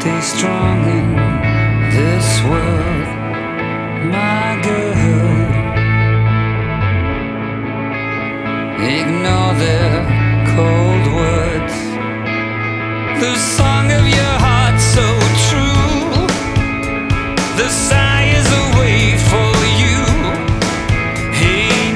Stay strong in this world, my girl. Ignore their cold words. The song of your